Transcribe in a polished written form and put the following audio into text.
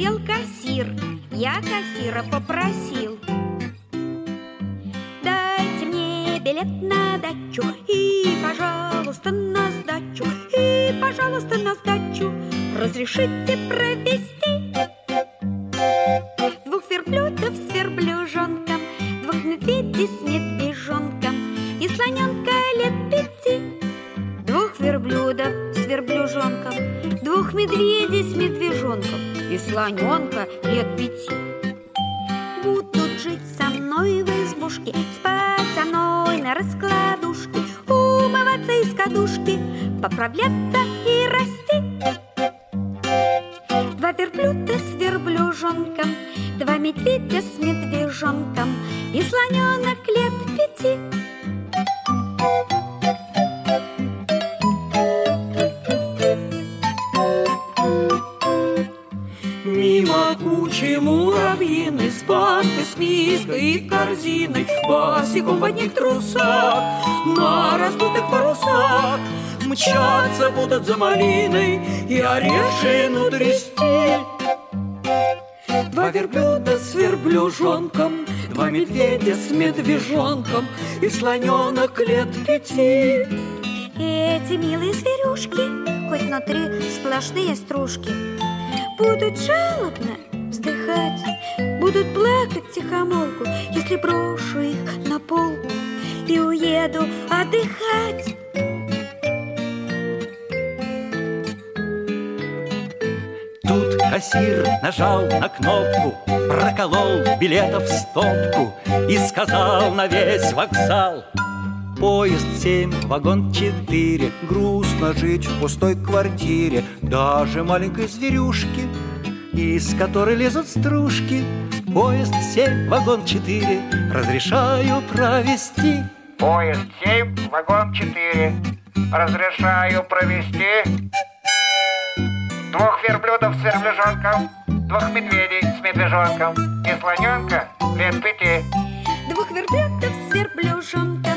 Прилетел кассир, я кассира попросил: дайте мне билет на дачу и, пожалуйста, на сдачу, и, пожалуйста, на сдачу разрешите провести 2 верблюдов с верблюжонком, 2 медведей с медвежонком и слоненка лет 5. 2 верблюдов с верблюжонком, 2 медведей с медвежонком и слоненка лет 5. Будут жить со мной в избушке, спать со мной на раскладушке, умываться из кадушки, поправляться и расти. 2 верблюда с верблюжонком, 2 медведя с медвежонком и слоненок лет 5. Мимо кучи муравьиной, с банкой, с миской и корзиной, босиком в одних трусах, на раздутых парусах мчаться будут за малиной и орешину трясти. 2 верблюда с верблюжонком, 2 медведя с медвежонком и слоненок лет 5. Эти милые зверюшки, хоть внутри сплошные стружки, будут жалобно вздыхать, будут плакать втихомолку, если брошу их на полку и уеду отдыхать. Тут кассир нажал на кнопку, проколол билетов стопку и сказал на весь вокзал: поезд 7, вагон 4. Грустно жить в пустой квартире, даже маленькой зверюшки, из которой лезут стружки. Поезд 7, вагон 4, разрешаю провести. Поезд 7, вагон 4, разрешаю провести 2 верблюдов с верблюжонком, 2 медведей с медвежонком и слоненка лет 5. 2 верблюдов с верблюжонком,